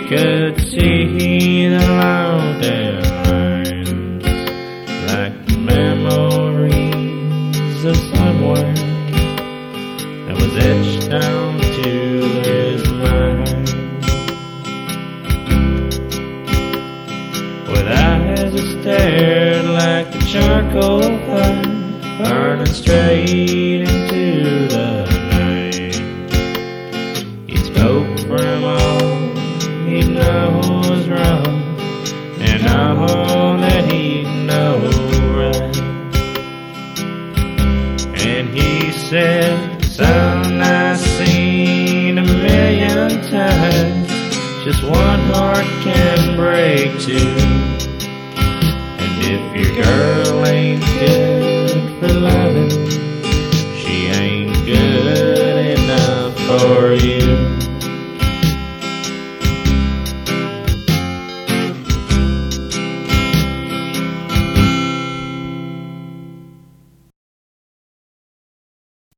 could see the long down lines like memories of somewhere that was etched onto his mind. With eyes that stared like a charcoal fire burning straight into the night. He spoke from all he knows wrong and all that he knows right. And he said, son, I've seen a million times, just one heart can break two. And if your girl ain't good,